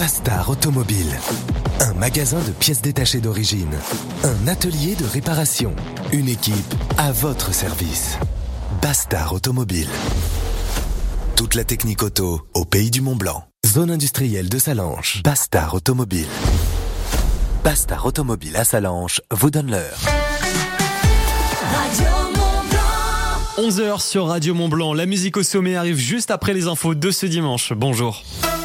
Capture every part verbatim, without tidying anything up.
Bastard Automobile. Un magasin de pièces détachées d'origine. Un atelier de réparation. Une équipe à votre service. Bastard Automobile. Toute la technique auto au pays du Mont-Blanc. Zone industrielle de Salanches. Bastard Automobile. Bastard Automobile à Salanches vous donne l'heure. onze heures sur Radio Mont-Blanc. La musique au sommet arrive juste après les infos de ce dimanche. Bonjour.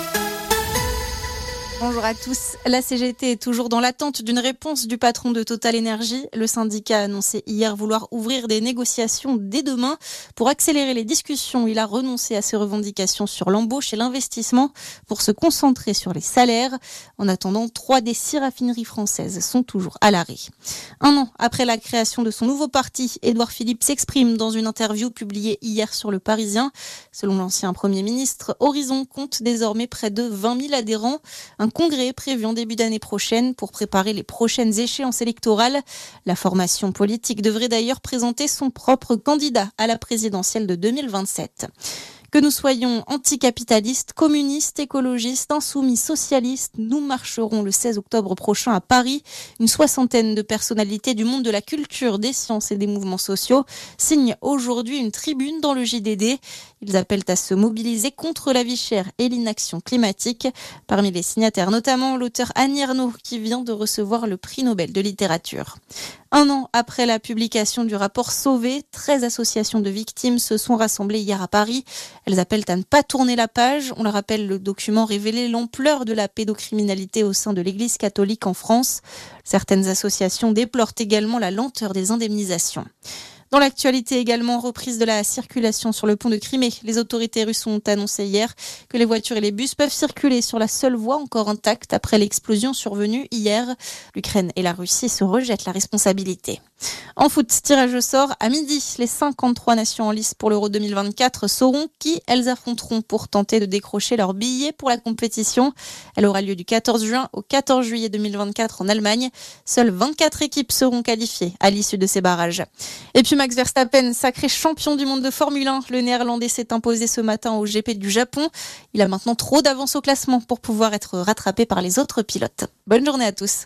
Bonjour à tous. La C G T est toujours dans l'attente d'une réponse du patron de Total Energy. Le syndicat a annoncé hier vouloir ouvrir des négociations dès demain pour accélérer les discussions. Il a renoncé à ses revendications sur l'embauche et l'investissement pour se concentrer sur les salaires. En attendant, trois des six raffineries françaises sont toujours à l'arrêt. Un an après la création de son nouveau parti, Édouard Philippe s'exprime dans une interview publiée hier sur Le Parisien. Selon l'ancien Premier ministre, Horizon compte désormais près de vingt mille adhérents. Un congrès est prévu en début d'année prochaine pour préparer les prochaines échéances électorales. La formation politique devrait d'ailleurs présenter son propre candidat à la présidentielle de deux mille vingt-sept. Que nous soyons anticapitalistes, communistes, écologistes, insoumis, socialistes, nous marcherons le seize octobre prochain à Paris. Une soixantaine de personnalités du monde de la culture, des sciences et des mouvements sociaux signent aujourd'hui une tribune dans le J D D. Ils appellent à se mobiliser contre la vie chère et l'inaction climatique. Parmi les signataires, notamment l'auteur Annie Ernaux, qui vient de recevoir le prix Nobel de littérature. Un an après la publication du rapport Sauvé, treize associations de victimes se sont rassemblées hier à Paris. Elles appellent à ne pas tourner la page. On le rappelle, le document révélait l'ampleur de la pédocriminalité au sein de l'Église catholique en France. Certaines associations déplorent également la lenteur des indemnisations. Dans l'actualité également, reprise de la circulation sur le pont de Crimée. Les autorités russes ont annoncé hier que les voitures et les bus peuvent circuler sur la seule voie encore intacte après l'explosion survenue hier. L'Ukraine et la Russie se rejettent la responsabilité. En foot, tirage au sort à midi. Les cinquante-trois nations en lice pour l'Euro deux mille vingt-quatre sauront qui elles affronteront pour tenter de décrocher leur billet pour la compétition. Elle aura lieu du quatorze juin au quatorze juillet deux mille vingt-quatre en Allemagne. Seules vingt-quatre équipes seront qualifiées à l'issue de ces barrages. Et puis Max Verstappen, sacré champion du monde de Formule un. Le Néerlandais s'est imposé ce matin au G P du Japon. Il a maintenant trop d'avance au classement pour pouvoir être rattrapé par les autres pilotes. Bonne journée à tous.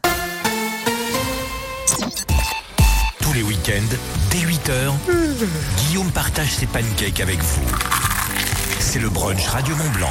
Tous les week-ends, dès huit heures, Guillaume partage ses pancakes avec vous. C'est le brunch Radio Mont-Blanc.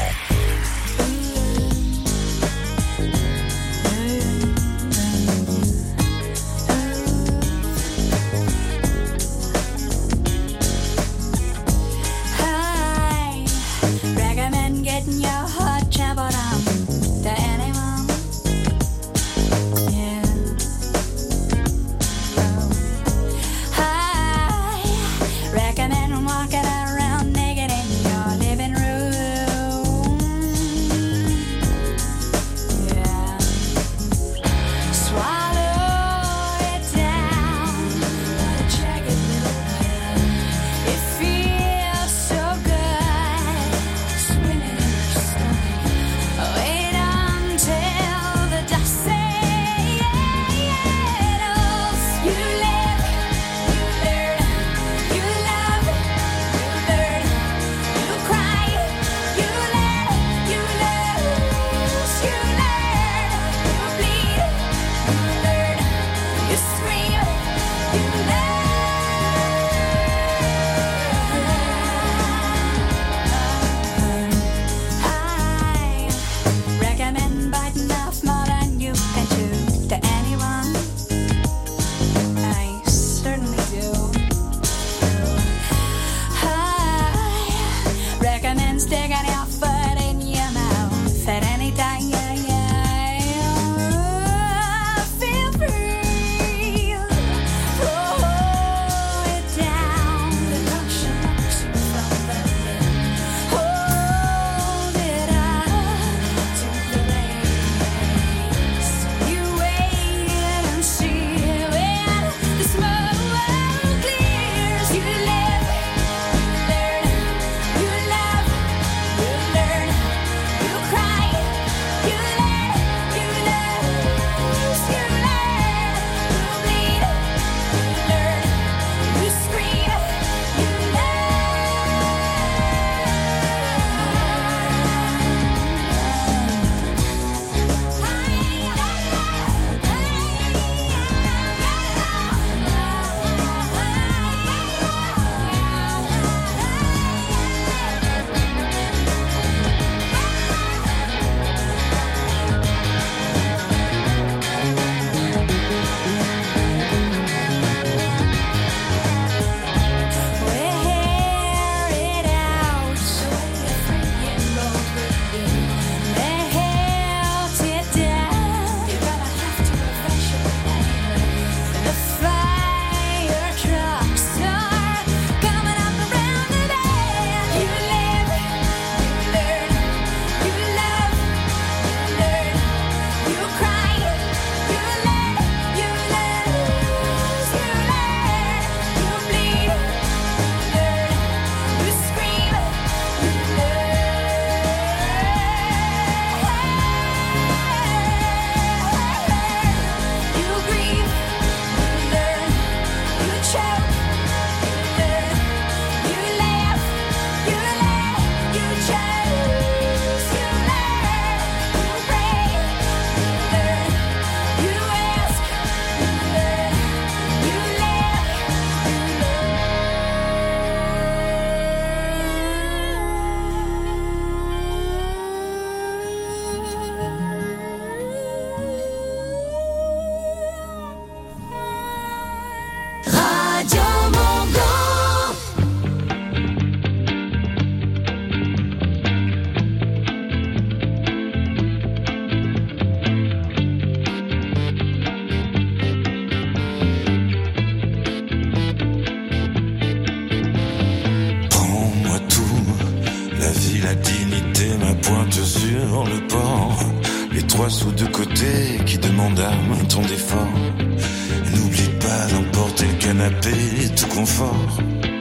pointe sur le port, les trois sous de côté qui demandent un ton d'effort. N'oublie pas d'emporter le canapé, tout confort.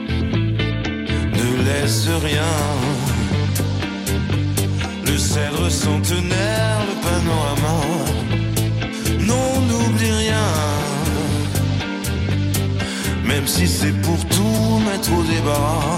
Ne laisse rien, le cèdre centenaire, le panorama. Non, n'oublie rien, même si c'est pour tout mettre au débarras.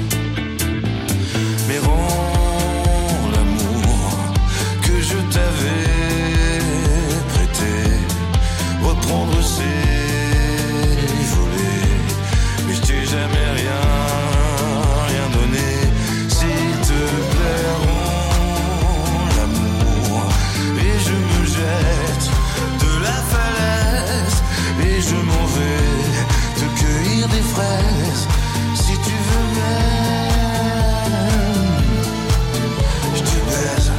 Mais rends l'amour que je t'avais prêté, reprendre ses volets. Mais je t'ai jamais rien, rien donné. S'il te plaît, rends l'amour et je me jette de la falaise et je m'en vais te cueillir des fraises. Si tu veux même, je te baise.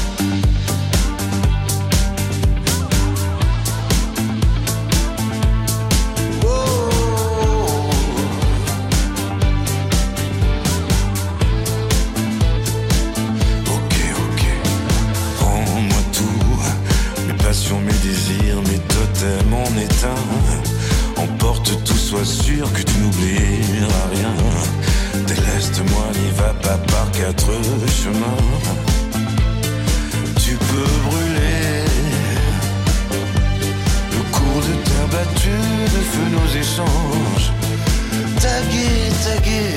Oh. Ok, ok, rends-moi tout, mes passions, mes désirs, mes totems en éteint. Emporte tout, sois sûr que tu n'oublieras rien. Déleste-moi, n'y va pas par quatre chemins. Tu peux brûler le cours de terre battue, de feu nos échanges. Taguer, taguer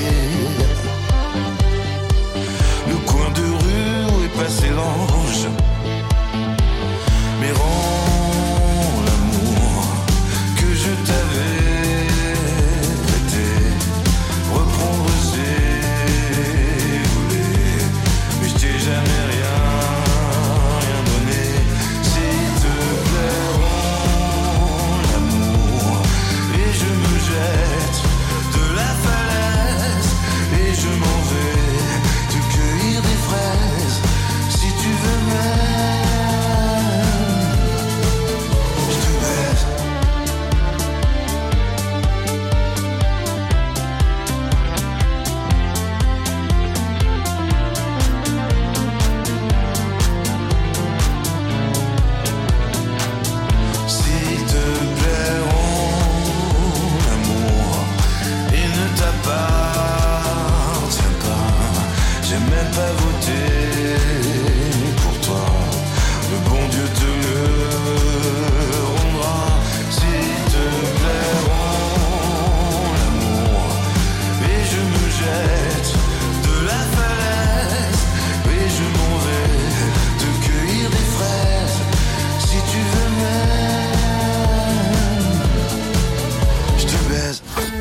le coin de rue où est passé l'ange. Mais rends l'amour que je t'avais prêté, reprendre ses volets. Mais je t'ai jamais rien, rien donné. S'il te plaît, rends l'amour et je me jette de la falaise et je m'en vais te cueillir des fraises. Si tu veux même, je te baise. S'il te plaît, rends l'amour, il ne t'appartient pas. J'ai même pas voté pour toi, le bon Dieu te le rendra. S'il te plaît, rends l'amour et je me jette de la falaise et je m'en vais te cueillir des fraises. Si tu veux même, je te baise.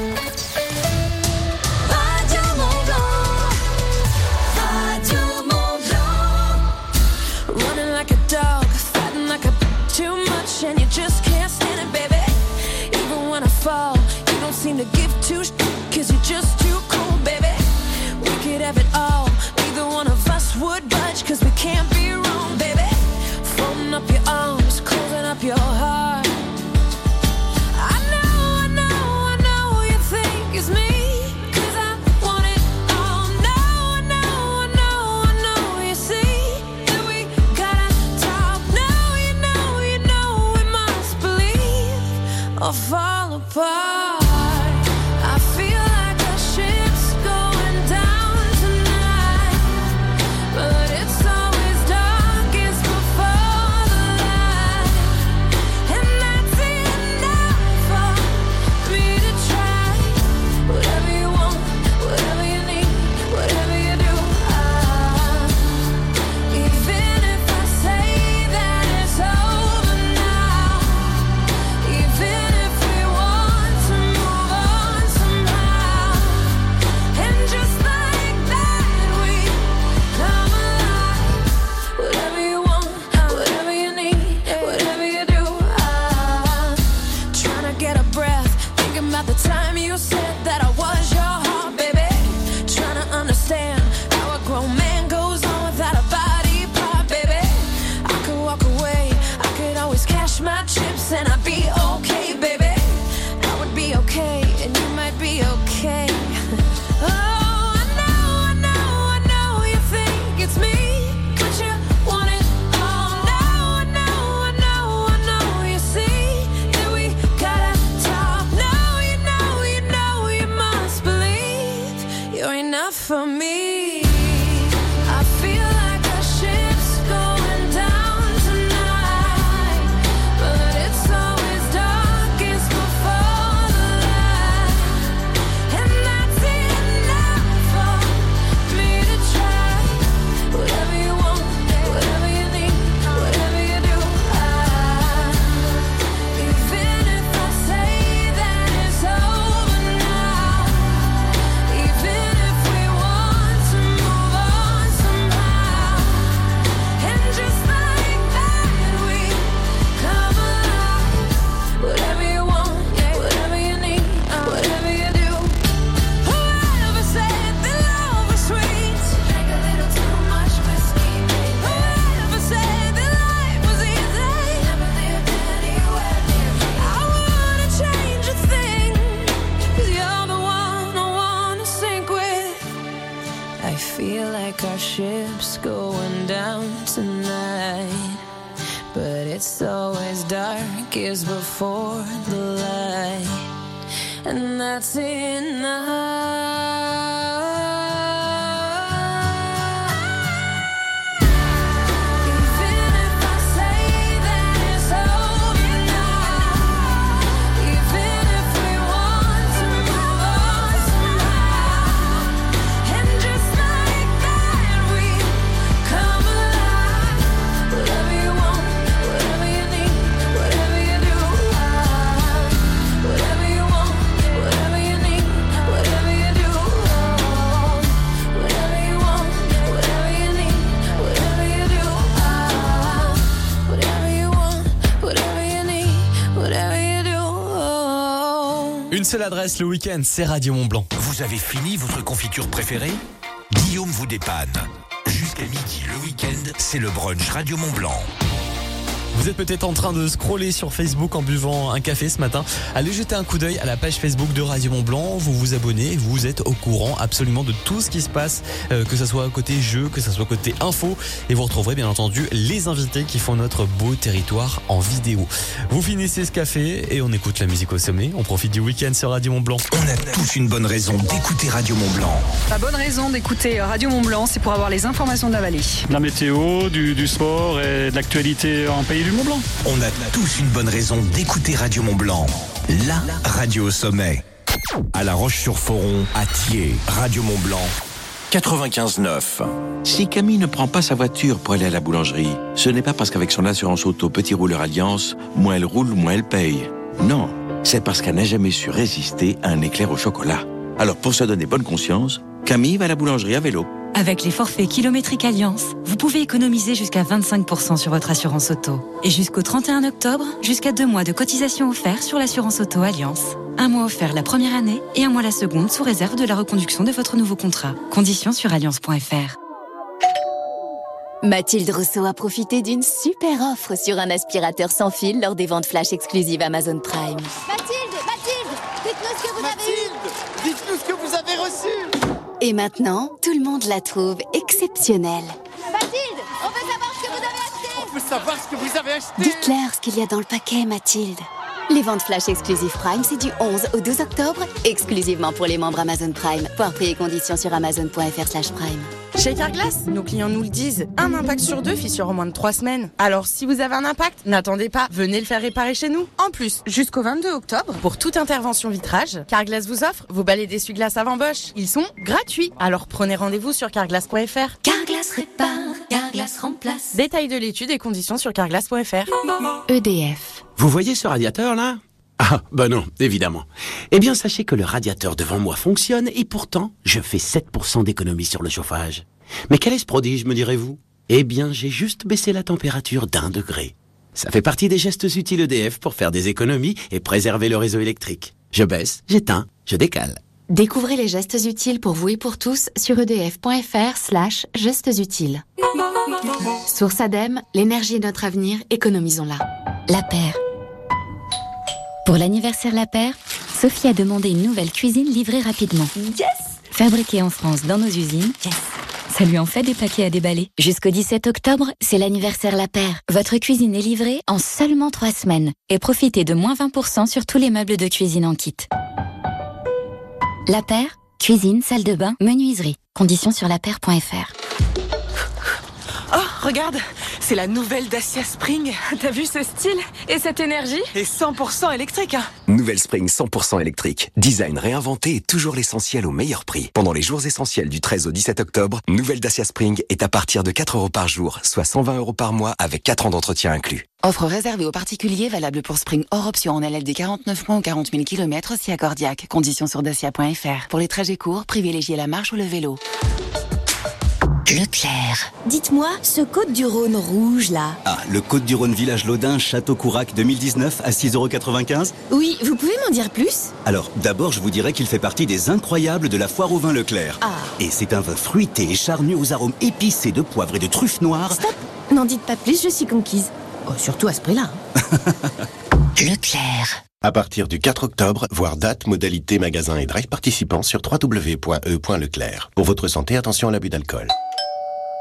Radio Mont Blanc, Radio Mont Blanc. Running like a dog, fighting like a too much, and you just can't stand it, baby. Even when I fall, you don't seem to give two sh- cause you're just too cool, baby. We could have it all, neither one of us would budge, cause we can't be wrong, baby. Folding up your arms, closing up your heart. I know, I know, I know you think it's me, cause I want it all. No, I know, I know, I know you see that we gotta talk. No, you know, you know we must believe or fall apart. I feel like a ship's going down tonight, but it's always darkest before the light, and that's enough for me to try. Whatever you want, whatever you need, whatever you do, I, even if I say that it's over now, even if we keeps going down tonight. But it's always darkest before the light, and that's enough. Une seule adresse le week-end, c'est Radio Mont-Blanc. Vous avez fini votre confiture préférée ? Guillaume vous dépanne. Jusqu'à midi le week-end, c'est le brunch Radio Mont-Blanc. Vous êtes peut-être en train de scroller sur Facebook en buvant un café ce matin. Allez jeter un coup d'œil à la page Facebook de Radio Mont-Blanc. Vous vous abonnez, vous êtes au courant absolument de tout ce qui se passe, euh, que ce soit côté jeu, que ce soit côté info. Et vous retrouverez bien entendu les invités qui font notre beau territoire en vidéo. Vous finissez ce café et on écoute la musique au sommet. On profite du week-end sur Radio Mont-Blanc. On a tous une bonne raison d'écouter Radio Mont-Blanc. La bonne raison d'écouter Radio Mont-Blanc, c'est pour avoir les informations de la vallée. La météo, du, du sport et de l'actualité en pays du Mont-Blanc. On a tous une bonne raison d'écouter Radio Mont-Blanc. La radio au sommet. À La Roche-sur-Foron, à Thiers, Radio Mont-Blanc, quatre-vingt-quinze neuf. Si Camille ne prend pas sa voiture pour aller à la boulangerie, ce n'est pas parce qu'avec son assurance auto Petit Rouleur Alliance, moins elle roule, moins elle paye. Non, c'est parce qu'elle n'a jamais su résister à un éclair au chocolat. Alors pour se donner bonne conscience, Camille va à la boulangerie à vélo. Avec les forfaits kilométriques Alliance, vous pouvez économiser jusqu'à vingt-cinq pour cent sur votre assurance auto. Et jusqu'au trente et un octobre, jusqu'à deux mois de cotisation offert sur l'assurance auto Alliance. Un mois offert la première année et un mois la seconde sous réserve de la reconduction de votre nouveau contrat. Conditions sur alliance point f r. Mathilde Rousseau a profité d'une super offre sur un aspirateur sans fil lors des ventes flash exclusives Amazon Prime. Mathilde, Mathilde, dites-nous ce que vous Mathilde, avez eu. Dites-nous ce que vous avez reçu. Et maintenant, tout le monde la trouve exceptionnelle. Mathilde, on veut savoir ce que vous avez acheté. On veut savoir ce que vous avez acheté. Dites-leur ce qu'il y a dans le paquet, Mathilde. Les ventes flash exclusives Prime, c'est du onze au douze octobre, exclusivement pour les membres Amazon Prime. Voir prix et conditions sur amazon point f r slash prime. Chez Carglass, nos clients nous le disent, un impact sur deux fissure en moins de trois semaines. Alors si vous avez un impact, n'attendez pas, venez le faire réparer chez nous. En plus, jusqu'au vingt-deux octobre, pour toute intervention vitrage, Carglass vous offre vos balais d'essuie-glace avant Bosch. Ils sont gratuits, alors prenez rendez-vous sur carglass point f r. Carglass répare, Carglass remplace. Détails de l'étude et conditions sur carglass point f r. E D F. Vous voyez ce radiateur là ? Ah, bah non, évidemment. Eh bien, sachez que le radiateur devant moi fonctionne et pourtant, je fais sept pour cent d'économie sur le chauffage. Mais quel est ce prodige, me direz-vous ? Eh bien, j'ai juste baissé la température d'un degré. Ça fait partie des gestes utiles E D F pour faire des économies et préserver le réseau électrique. Je baisse, j'éteins, je décale. Découvrez les gestes utiles pour vous et pour tous sur edf point f r slash gestes utiles. Source ADEME, l'énergie est notre avenir, économisons-la. La Paire. Pour l'anniversaire La Paire, Sophie a demandé une nouvelle cuisine livrée rapidement. Yes! Fabriquée en France dans nos usines. Yes! Ça lui en fait des paquets à déballer. Jusqu'au dix-sept octobre, c'est l'anniversaire La Paire. Votre cuisine est livrée en seulement trois semaines. Et profitez de moins vingt pour cent sur tous les meubles de cuisine en kit. La Paire, cuisine, salle de bain, menuiserie. Conditions sur la paire point f r. Oh, regarde, c'est la nouvelle Dacia Spring. T'as vu ce style et cette énergie? Et cent pour cent électrique, hein. Nouvelle Spring cent pour cent électrique. Design réinventé et toujours l'essentiel au meilleur prix. Pendant les jours essentiels du treize au dix-sept octobre, nouvelle Dacia Spring est à partir de quatre euros par jour, soit cent vingt euros par mois avec quatre ans d'entretien inclus. Offre réservée aux particuliers, valable pour Spring hors option en L L D quarante-neuf mois ou quarante mille kilomètres si accordiaque. Conditions sur dacia point f r. Pour les trajets courts, privilégiez la marche ou le vélo. Leclerc. Dites-moi, ce Côte du Rhône rouge là. Ah, le Côte du Rhône Village Laudin, Château-Courac deux mille dix-neuf à six euros quatre-vingt-quinze. Oui, vous pouvez m'en dire plus? Alors, d'abord, je vous dirais qu'il fait partie des incroyables de la foire au vin Leclerc. Ah. Et c'est un vin fruité et charnu aux arômes épicés de poivre et de truffes noires. Stop! N'en dites pas plus, je suis conquise. Oh, surtout à ce prix-là. Leclerc. À partir du quatre octobre, voir date, modalité, magasin et drive participants sur w w w point e point leclerc. Pour votre santé, attention à l'abus d'alcool.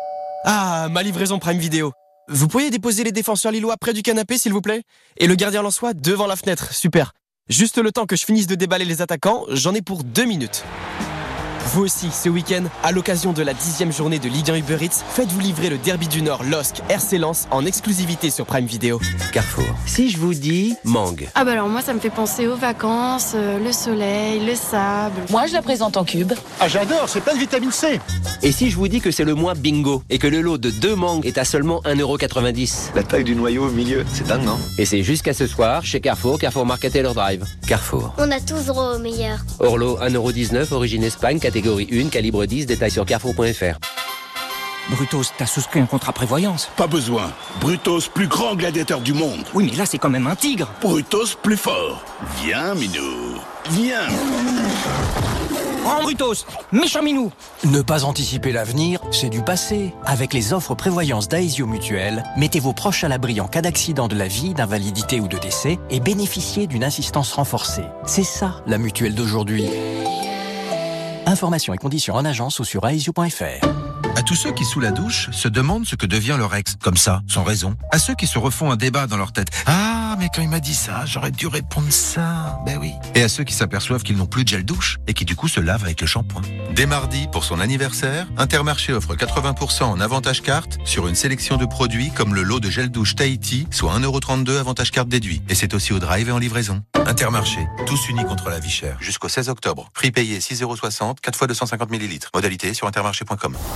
Ah, ma livraison Prime Video. Vous pourriez déposer les défenseurs lillois près du canapé, s'il vous plaît? Et le gardien lensois devant la fenêtre. Super. Juste le temps que je finisse de déballer les attaquants, j'en ai pour deux minutes. Vous aussi, ce week-end, à l'occasion de la dixième journée de Ligue un Uber Eats, faites-vous livrer le derby du Nord, L O S C R C Lens en exclusivité sur Prime Video. Carrefour. Si je vous dis mangue. Ah bah alors moi ça me fait penser aux vacances, euh, le soleil, le sable. Moi je la présente en cube. Ah j'adore, c'est plein de vitamine C. Et si je vous dis que c'est le mois bingo et que le lot de deux mangues est à seulement un euro quatre-vingt-dix? La taille du noyau au milieu, c'est dingue, non? Et c'est jusqu'à ce soir chez Carrefour, Carrefour Market Taylor Drive. Carrefour. On a tous droit au meilleur. Orlo un euro dix-neuf, origine Espagne, catégorie un, calibre dix, détail sur carrefour point f r. Brutos, t'as souscrit un contrat prévoyance? Pas besoin. Brutos, plus grand gladiateur du monde. Oui, mais là, c'est quand même un tigre. Brutos, plus fort. Viens, Minou. Viens. Oh, Brutos, méchant Minou. Ne pas anticiper l'avenir, c'est du passé. Avec les offres prévoyance d'Aesio Mutuelle, mettez vos proches à l'abri en cas d'accident de la vie, d'invalidité ou de décès et bénéficiez d'une assistance renforcée. C'est ça, la mutuelle d'aujourd'hui. Informations et conditions en agence ou sur aesio point f r. À tous ceux qui, sous la douche, se demandent ce que devient leur ex, comme ça, sans raison. À ceux qui se refont un débat dans leur tête. Ah, mais quand il m'a dit ça, j'aurais dû répondre ça. Ben oui. Et à ceux qui s'aperçoivent qu'ils n'ont plus de gel douche et qui du coup se lavent avec le shampoing. Dès mardi, pour son anniversaire, Intermarché offre quatre-vingts pour cent en avantage carte sur une sélection de produits comme le lot de gel douche Tahiti, soit un euro trente-deux avantage carte déduit. Et c'est aussi au drive et en livraison. Intermarché, tous unis contre la vie chère. Jusqu'au seize octobre. Prix payé six euros soixante, quatre fois deux cent cinquante millilitres. Modalité sur intermarché point com.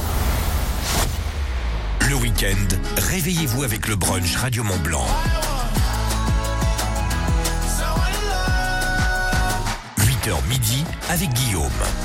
Le week-end, réveillez-vous avec le brunch Radio Mont Blanc. huit heures midi avec Guillaume.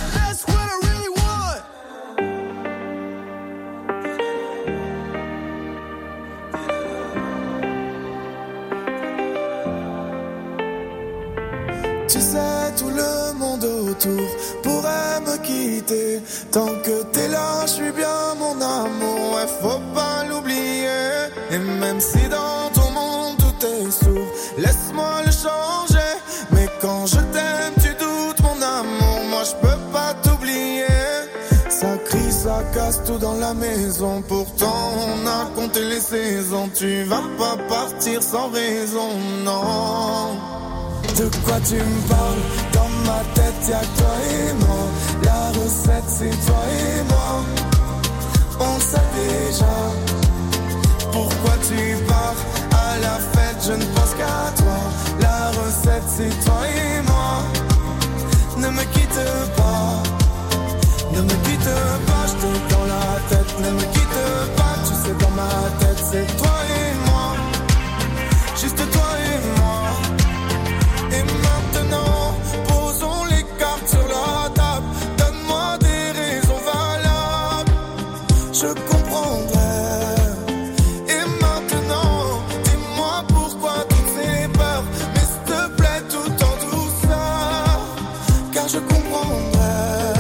Tu sais, tout le monde autour pourrait me quitter. Tant que t'es là, je suis bien mon amour, ouais, faut pas l'oublier. Et même si dans ton monde tout est sourd, laisse-moi le changer. Mais quand je t'aime, tu doutes mon amour, moi je peux pas t'oublier. Ça crie, ça casse tout dans la maison, pourtant on a compté les saisons. Tu vas pas partir sans raison, non. De quoi tu me parles? Dans ma tête y'a que toi et moi. La recette c'est toi et moi. On sait déjà. Pourquoi tu pars? À la fête je ne pense qu'à toi. La recette c'est toi et moi. Ne me quitte pas. Ne me quitte pas, je t'ai dans la tête. Ne me quitte pas, tu sais dans ma tête c'est toi et moi. Juste toi et moi. Et maintenant, posons les cartes sur la table. Donne-moi des raisons valables, je comprendrai. Et maintenant, dis-moi pourquoi toutes ces peurs. Mais s'il te plaît, tout en douceur, car je comprendrai.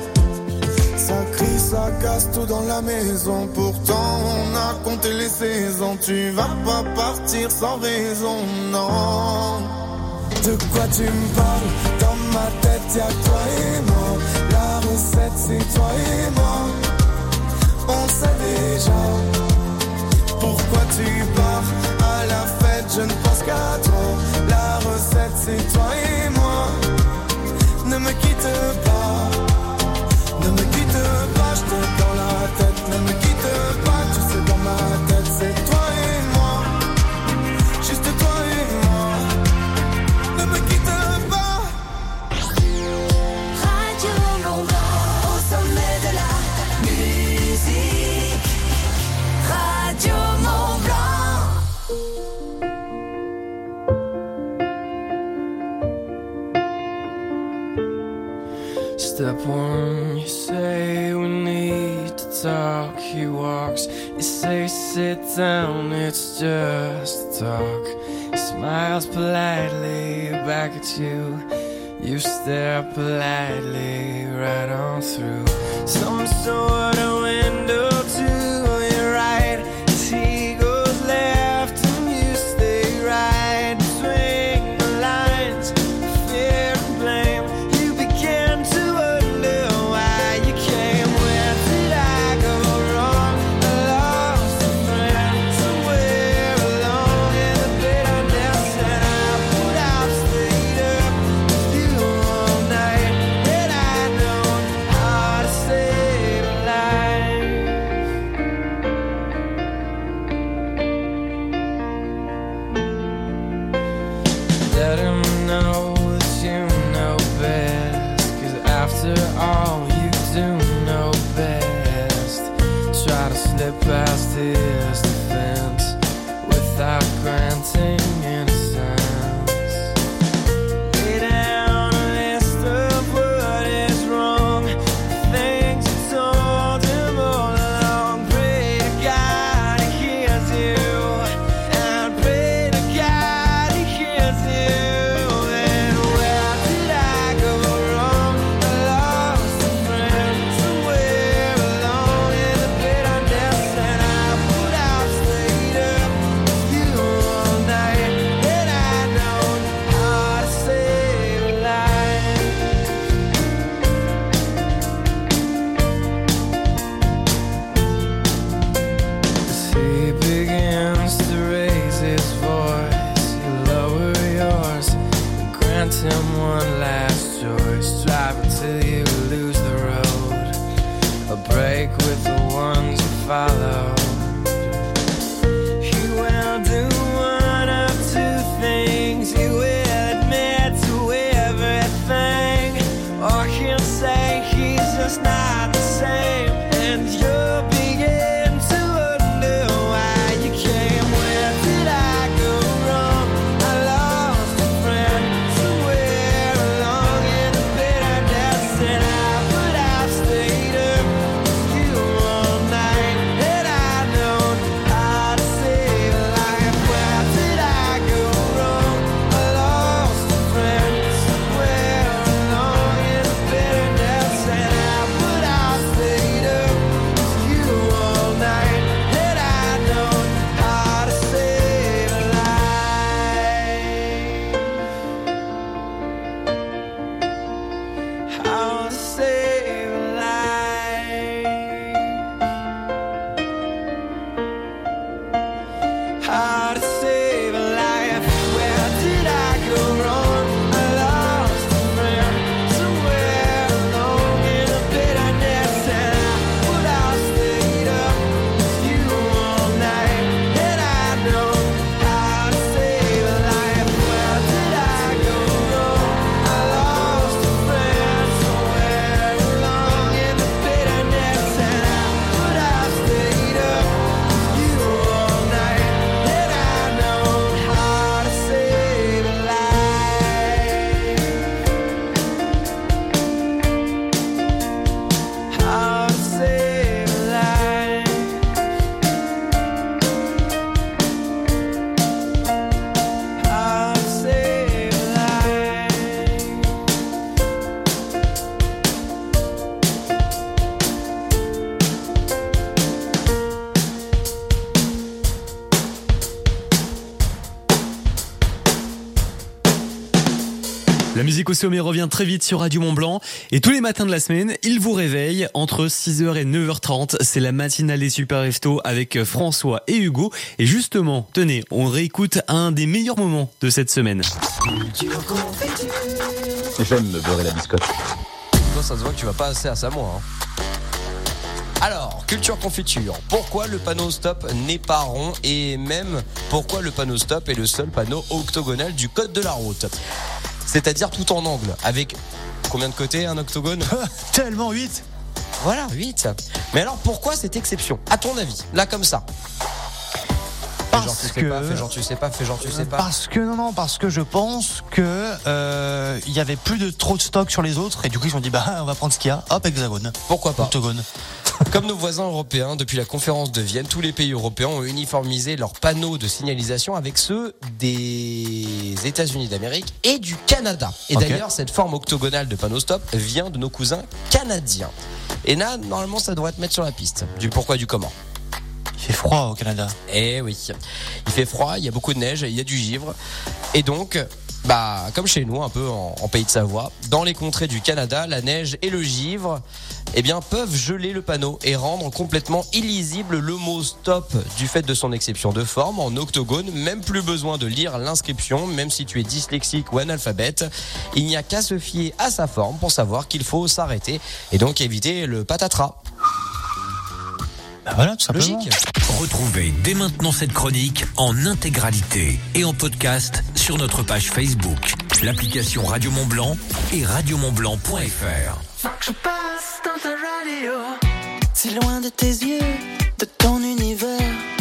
Ça crie, ça casse tout dans la maison. Pourtant, on a compté les saisons. Tu vas pas partir sans raison, non. De quoi tu me parles? Dans ma tête y'a que toi et moi. La recette c'est toi et moi. On sait déjà. Pourquoi tu pars? À la fête je ne pense qu'à toi. La recette c'est toi et moi. Ne me quitte pas. Ne me quitte pas, je t'ai dans la tête. Ne me quitte pas, tu sais dans ma tête c'est toi et moi. Juste toi et moi. Ne me quitte pas. Radio Mont Blanc, au sommet de la musique. Radio Mont Blanc. Step one, you say we need to talk. He walks, you say sit down, it's just talk. He smiles politely back at you. You stare politely right on through some sort of window to your right. As he goes left and you stay right. Between the lines, fear and blame. You begin to wonder why you came. Where did I go wrong? his defense without granting innocence. Lay down a list of what is wrong, things you told him all along. Pray to God he hears you, and pray to God he hears you. And where did I go wrong? I lost a friend somewhere alone in the bitterness, and I put out straight up with you all night, and I know how to save a life. As he begins to raise his voice, you lower yours and grant him one last choice. Drive until you lose the road, a break with the ones you follow. He will do one of two things. He will admit to everything, or he'll say he's just not the same, and you'll begin to wonder why you came. Where did I go wrong? I lost a friend somewhere along in the bitterness, and I put out stayed up with you all night, and I know how to save a life. Where did I go wrong? I lost a friend somewhere along in the bitterness, and I put out stayed up with you all night, and I know how to save a life. How to save a life. How to save a life. Where did I go wrong? I lost a friend somewhere along in the bitterness, and I put out stayed up with you all night, and I know how to save a life. Where did I go wrong? I lost a friend somewhere along in the bitterness, and I put out stayed up with you all night, and I know how to save a life. How to save a life. How to save a life. La musique au sommet revient très vite sur Radio Mont-Blanc et tous les matins de la semaine, il vous réveille entre six heures et neuf heures trente. C'est la matinale des Super Restos avec François et Hugo. Et justement, tenez, on réécoute un des meilleurs moments de cette semaine. J'aime me beurrer la biscotte. Toi, ça se voit que tu vas pas assez à Samoa. Hein. Alors, culture confiture. Pourquoi le panneau stop n'est pas rond, et même pourquoi le panneau stop est le seul panneau octogonal du code de la route? C'est-à-dire tout en angle, avec combien de côtés un octogone? Tellement huit. Voilà, huit. Mais alors pourquoi cette exception, à ton avis? Là comme ça. Fais genre tu sais que... pas, fais genre tu sais pas, fais genre tu sais pas. Parce que non non, parce que je pense que euh, il y avait plus de trop de stock sur les autres, et du coup ils se sont dit bah on va prendre ce qu'il y a, hop, hexagone. Pourquoi pas? Octogone. Comme nos voisins européens, depuis la conférence de Vienne, tous les pays européens ont uniformisé leurs panneaux de signalisation avec ceux des États-Unis d'Amérique et du Canada. Et Okay. d'ailleurs, cette forme octogonale de panneau stop vient de nos cousins canadiens. Et là, normalement, ça devrait te mettre sur la piste du pourquoi du comment. Il fait froid au Canada. Eh oui, il fait froid, il y a beaucoup de neige, il y a du givre. Et donc, bah, comme chez nous, un peu en, en pays de Savoie, dans les contrées du Canada, la neige et le givre, eh bien, peuvent geler le panneau et rendre complètement illisible le mot stop du fait de son exception de forme en octogone. Même plus besoin de lire l'inscription, même si tu es dyslexique ou analphabète. Il n'y a qu'à se fier à sa forme pour savoir qu'il faut s'arrêter et donc éviter le patatras. Bah voilà, tout simplement. Logique. Retrouvez dès maintenant cette chronique en intégralité et en podcast sur notre page Facebook, l'application Radio Mont-Blanc et radio mont blanc point f r. Faut que je passe dans ta radio, si loin de tes yeux, de ton univers.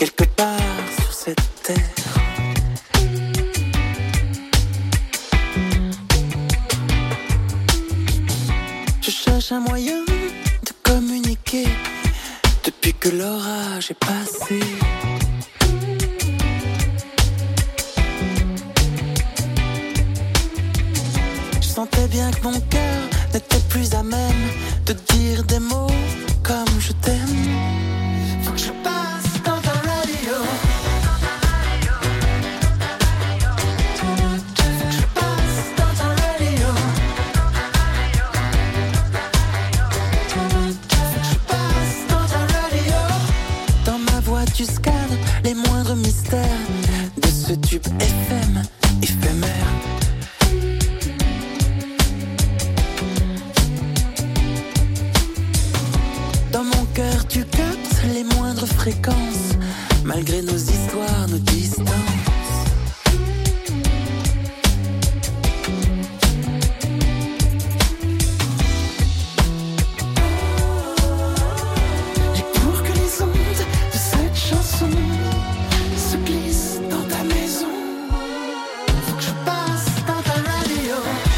quelque part sur cette terre. Je cherche un moyen de communiquer depuis que l'orage est passé. Je sentais bien que mon cœur n'était plus à même de dire des mots comme je t'aime. Faut que je passe dans ta radio. Faut que je passe dans ta radio. Faut que je passe dans ta radio. Dans ma voix tu scannes les moindres mystères de ce tube F M éphémère. Cœur, tu captes les moindres fréquences, malgré nos histoires, nos distances. Et pour que les ondes de cette chanson se glissent dans ta maison, faut que je passe dans ta radio.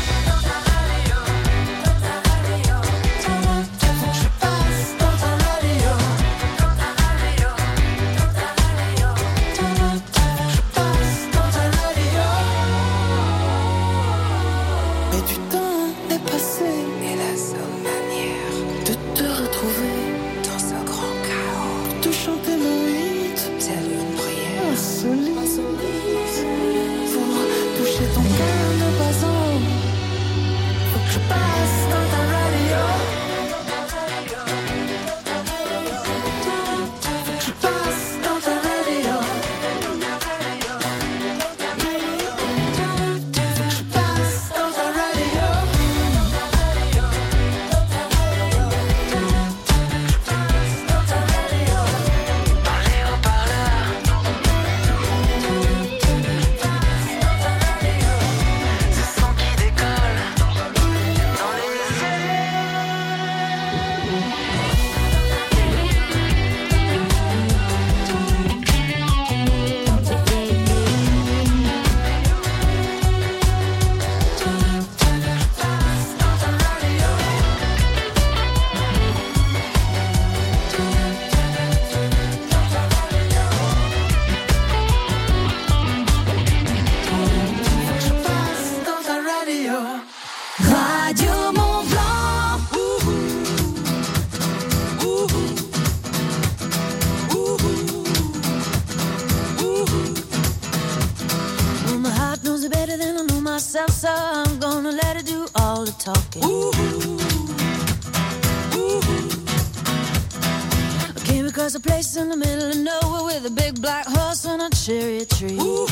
Across a place in the middle of nowhere with a big black horse and a cherry tree. Ooh.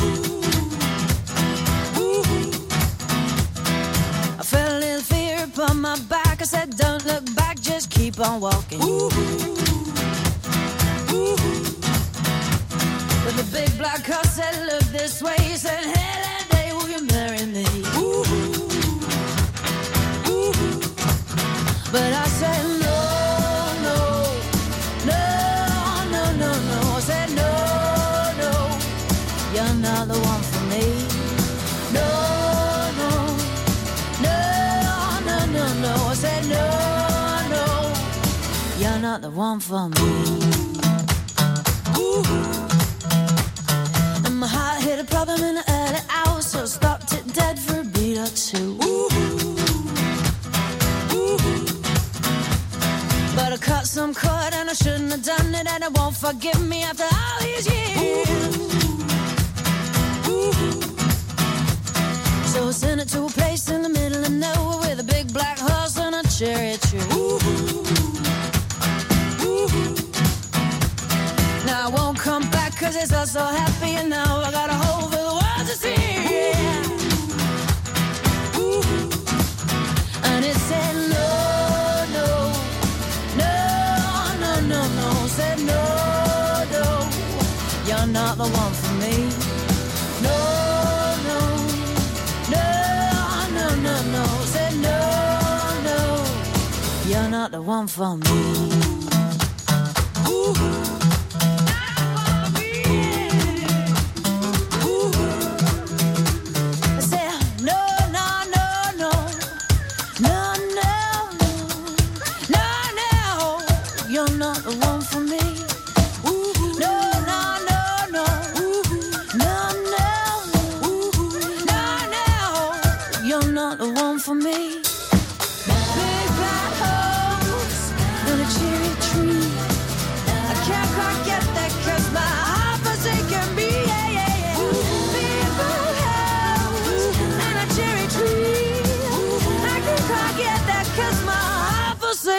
Ooh. I felt a little fear upon my back. I said, don't look back, just keep on walking. Ooh. Ooh. But the big black horse said, look this way. He said, hey, that day will you marry me? Ooh. Ooh. But I said, no. You're not the one for me. No, no, no, no, no, no. I said no, no. You're not the one for me. Ooh. And my heart hit a problem in the early hours, so I stopped it dead for a beat or two. Ooh. Ooh. But I cut some cord and I shouldn't have done it, and it won't forgive me after all these years. So I sent it to a place in the middle of nowhere with a big black horse and a cherry tree. Ooh. Ooh. Now I won't come back cause it's all so happy, and now I got a hole for the world to see. Yeah. Ooh. And it said no, no, no, no, no, no. Said no, no, you're not the one for me. No. You're not the one for me. Ooh.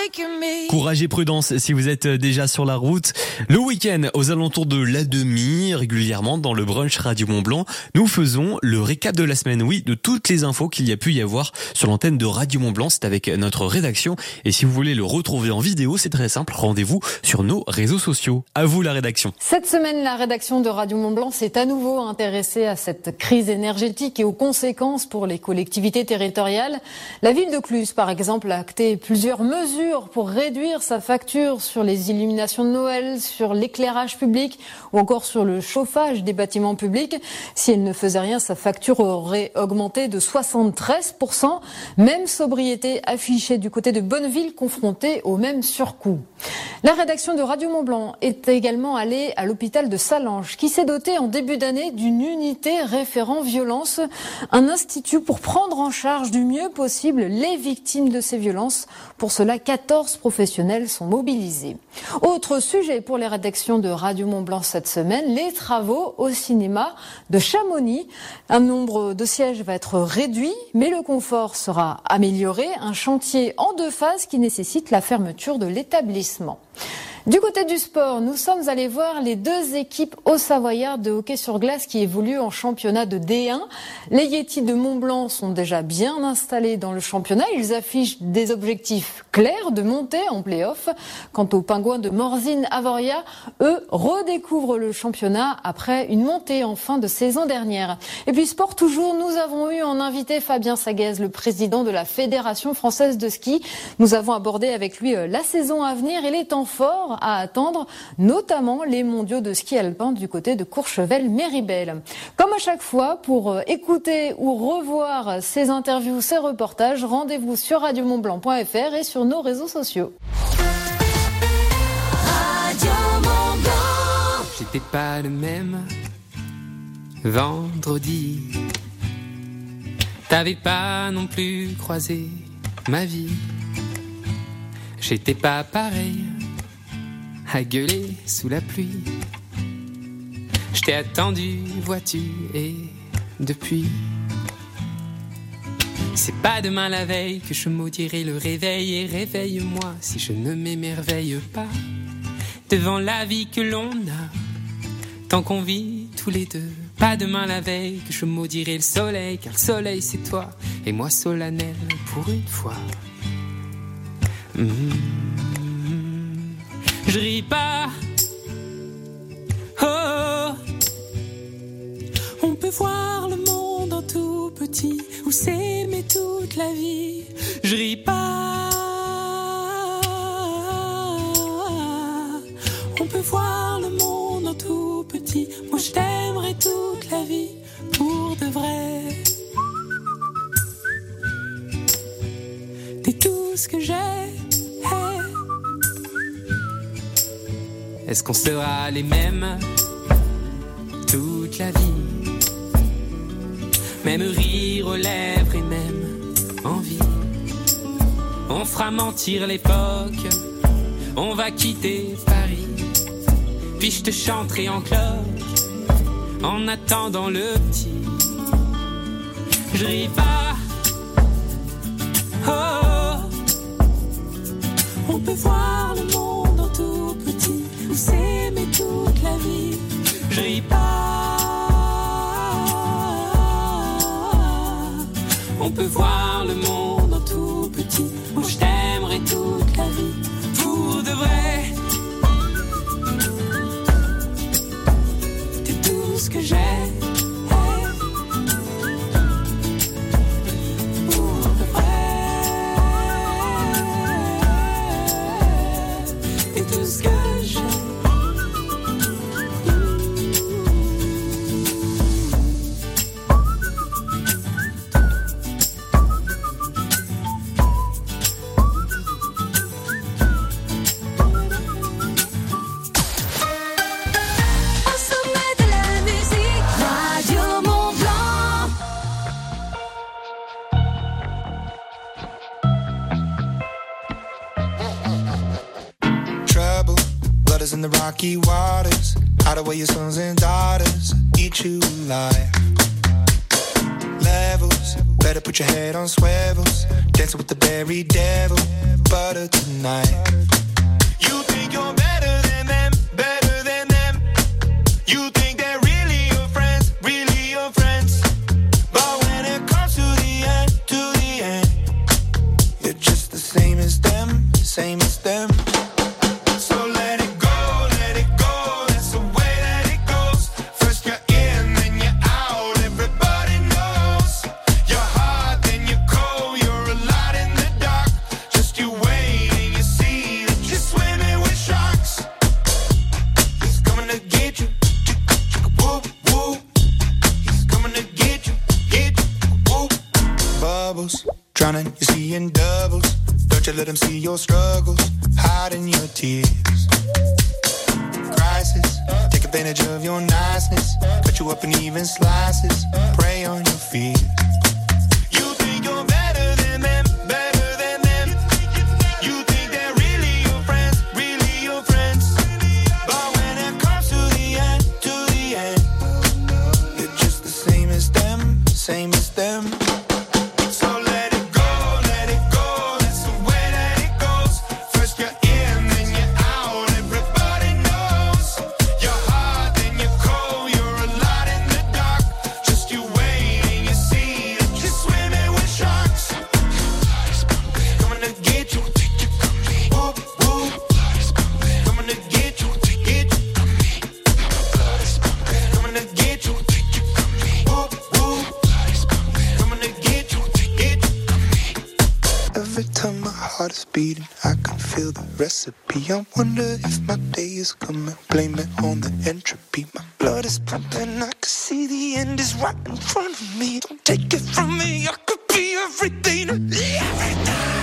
breaking me. Courage et prudence si vous êtes déjà sur la route. Le week-end, aux alentours de la demi, régulièrement dans le brunch Radio Mont-Blanc, nous faisons le récap de la semaine, oui, de toutes les infos qu'il y a pu y avoir sur l'antenne de Radio Mont-Blanc. C'est avec notre rédaction. Et si vous voulez le retrouver en vidéo, c'est très simple. Rendez-vous sur nos réseaux sociaux. À vous la rédaction. Cette semaine, la rédaction de Radio Mont-Blanc s'est à nouveau intéressée à cette crise énergétique et aux conséquences pour les collectivités territoriales. La ville de Cluse, par exemple, a acté plusieurs mesures pour réduire sa facture sur les illuminations de Noël, sur l'éclairage public ou encore sur le chauffage des bâtiments publics. Si elle ne faisait rien, sa facture aurait augmenté de soixante-treize pour cent. Même sobriété affichée du côté de Bonneville, confrontée au même surcoût. La rédaction de Radio Mont-Blanc est également allée à l'hôpital de Salange, qui s'est doté en début d'année d'une unité référent violence, un institut pour prendre en charge du mieux possible les victimes de ces violences. Pour cela, quatorze professionnels sont mobilisés. Autre sujet pour les rédactions de Radio Mont-Blanc cette semaine, les travaux au cinéma de Chamonix. Un nombre de sièges va être réduit, mais le confort sera amélioré. Un chantier en deux phases qui nécessite la fermeture de l'établissement. Du côté du sport, nous sommes allés voir les deux équipes haut-savoyardes de hockey sur glace qui évoluent en championnat de D un. Les Yetis de Mont-Blanc sont déjà bien installés dans le championnat. Ils affichent des objectifs clairs de monter en play-off. Quant aux Pingouins de Morzine-Avoria, eux redécouvrent le championnat après une montée en fin de saison dernière. Et puis sport toujours, nous avons eu en invité Fabien Saguez, le président de la Fédération française de ski. Nous avons abordé avec lui la saison à venir et les temps forts à attendre, notamment les mondiaux de ski alpin du côté de Courchevel-Méribel. Comme à chaque fois, pour écouter ou revoir ces interviews, ces reportages, rendez-vous sur radio mont blanc point f r et sur nos réseaux sociaux. Radio Mont-Blanc. J'étais pas le même vendredi. T'avais pas non plus croisé ma vie. J'étais pas pareil à gueuler sous la pluie. Je t'ai attendu, vois-tu, et depuis, c'est pas demain la veille que je maudirai le réveil. Et réveille-moi si je ne m'émerveille pas devant la vie que l'on a, tant qu'on vit tous les deux. Pas demain la veille que je maudirai le soleil, car le soleil c'est toi, et moi solennel pour une fois. Mmh. Je ris pas, oh, on peut voir le monde en tout petit ou s'aimer toute la vie. Je ris pas, on peut voir le monde en tout petit. Moi je t'aimerai toute la vie pour de vrai. T'es tout ce que j'ai. Est-ce qu'on sera les mêmes toute la vie? Même rire aux lèvres et même envie. On fera mentir l'époque, on va quitter Paris. Puis je te chanterai en cloche en attendant le petit. Je ris pas, oh, on peut voir le monde en tout petit ou s'aimer toute la vie. Je ris pas, on peut voir le monde en tout petit. Moi je t'aimerai toute la vie pour de vrai. T'es tout ce que j'ai. In the rocky waters, hide away your sons and daughters, eat you alive. Levels, Better put your head on swivels. Dancing with the berry devil. Butter tonight. You think you're better than them, better than them. You think they're really your friends, really your friends. But when it comes to the end, to the end, you're just the same as them, same as them. So let it go, let it go, that's the way that it goes. First you're in, then you're out, everybody knows. You're hot, then you're cold, you're a lot in the dark. Just you wait and you see that you're swimming with sharks. He's coming to get you, woo, woo. He's coming to get you, get you, woo. Bubbles, drowning, you see in doubles. Don't you let him see your struggles, hiding your tears. Crisis, take advantage of your niceness. Cut you up in even slices, prey on your fears. You think you're better than them, better than them. You think they're really your friends, really your friends. But when it comes to the end, to the end, you're just the same as them, same as them. So let it go, let it go, that's the way that it goes. First you're in, then you're out, everybody knows. You're hot, then you're cold, you're a lot in the dark. Just you wait and you see that you're swimming with sharks. Coming to get you, whoop, whoop. Coming to get you, get you. Coming to get you, whoop, whoop. Coming to get you, get you. Every time my heart is beating, I can feel the recipe. I wonder if my day is coming. Blame it on the entropy. My blood is pumping. I can see the end is right in front of me. Don't take it from me. I could be everything. Everything.